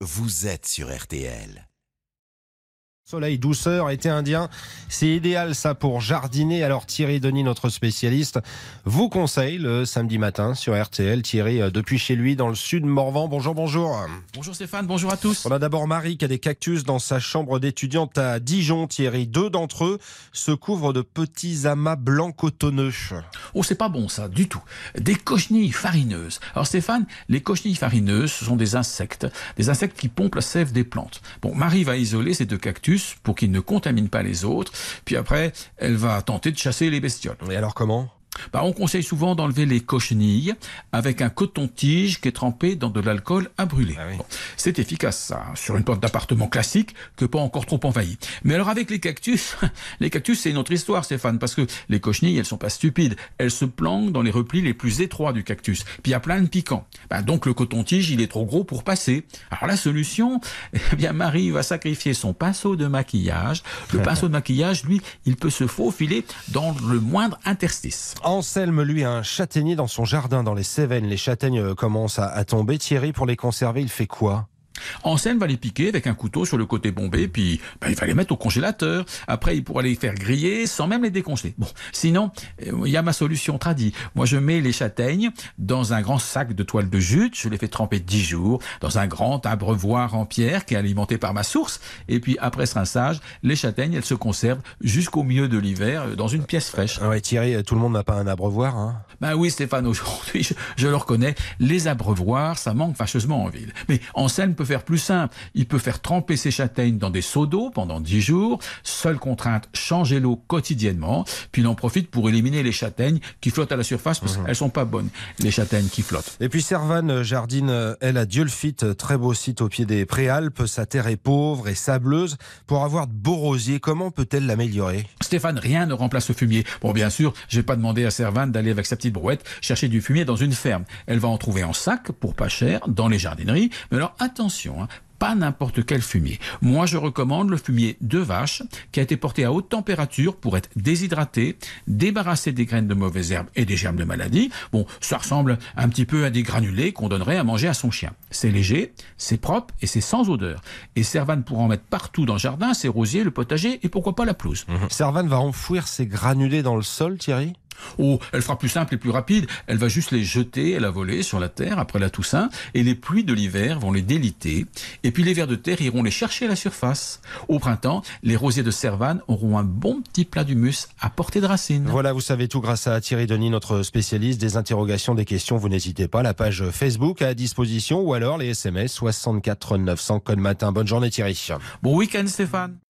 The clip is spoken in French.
vous êtes sur RTL. Soleil, douceur, été indien, c'est idéal ça pour jardiner. Alors Thierry Denis, notre spécialiste, vous conseille le samedi matin sur RTL. Thierry, depuis chez lui dans le sud Morvan. Bonjour. Bonjour Stéphane, bonjour à tous. On a d'abord Marie qui a des cactus dans sa chambre d'étudiante à Dijon. Thierry, 2 d'entre eux se couvrent de petits amas blancs cotonneux. Oh, c'est pas bon ça, du tout. Des cochenilles farineuses. Alors Stéphane, les cochenilles farineuses, ce sont des insectes qui pompent la sève des plantes. Bon, Marie va isoler ces 2 cactus pour qu'ils ne contaminent pas les autres. Puis après, elle va tenter de chasser les bestioles. Et alors comment ? On conseille souvent d'enlever les cochenilles avec un coton-tige qui est trempé dans de l'alcool à brûler. Ah oui. Bon, c'est efficace ça, sur une plante d'appartement classique que pas encore trop envahie. Mais alors avec les cactus c'est une autre histoire Stéphane, parce que les cochenilles, elles sont pas stupides. Elles se planquent dans les replis les plus étroits du cactus. Puis il y a plein de piquants. Donc le coton-tige, il est trop gros pour passer. Alors la solution, Marie va sacrifier son pinceau de maquillage. Le pinceau de maquillage, lui, il peut se faufiler dans le moindre interstice. Anselme, lui, a un châtaignier dans son jardin dans les Cévennes. Les châtaignes commencent à tomber. Thierry, pour les conserver, il fait quoi ? Anselme va les piquer avec un couteau sur le côté bombé, puis il va les mettre au congélateur. Après, il pourra les faire griller sans même les décongeler. Bon, sinon, il y a ma solution tradie. Moi, je mets les châtaignes dans un grand sac de toile de jute. Je les fais tremper 10 jours dans un grand abreuvoir en pierre qui est alimenté par ma source. Et puis, après ce rinçage, les châtaignes, elles se conservent jusqu'au milieu de l'hiver dans une pièce fraîche. Ouais, Thierry, tout le monde n'a pas un abreuvoir, hein ? Oui, Stéphane, aujourd'hui, je le reconnais, les abreuvoirs, ça manque fâcheusement en ville. Mais Anselme peut faire plus simple. Il peut faire tremper ses châtaignes dans des seaux d'eau pendant 10 jours. Seule contrainte, changer l'eau quotidiennement. Puis il en profite pour éliminer les châtaignes qui flottent à la surface parce qu'elles sont pas bonnes, les châtaignes qui flottent. Et puis Servane jardine, elle, à Dieulefit, très beau site au pied des Préalpes. Sa terre est pauvre et sableuse. Pour avoir de beaux rosiers, comment peut-elle l'améliorer ? Stéphane, rien ne remplace le fumier. Bon, bien sûr, je vais pas demander à Servane d'aller avec sa petite brouette chercher du fumier dans une ferme. Elle va en trouver en sac pour pas cher dans les jardineries. Mais alors attention, pas n'importe quel fumier. Moi, je recommande le fumier de vache qui a été porté à haute température pour être déshydraté, débarrassé des graines de mauvaises herbes et des germes de maladies. Bon, ça ressemble un petit peu à des granulés qu'on donnerait à manger à son chien. C'est léger, c'est propre et c'est sans odeur. Et Servane pourra en mettre partout dans le jardin, ses rosiers, le potager et pourquoi pas la pelouse. Servane va enfouir ses granulés dans le sol, Thierry ? Oh, elle fera plus simple et plus rapide. Elle va juste les jeter à la volée sur la terre après la Toussaint et les pluies de l'hiver vont les déliter. Et puis les vers de terre iront les chercher à la surface. Au printemps, les rosiers de Servane auront un bon petit plat d'humus à portée de racine. Voilà, vous savez tout grâce à Thierry Denis, notre spécialiste. Des interrogations, des questions, vous n'hésitez pas. La page Facebook à disposition ou alors les SMS 64 900 code matin. Bonne journée Thierry. Bon week-end Stéphane.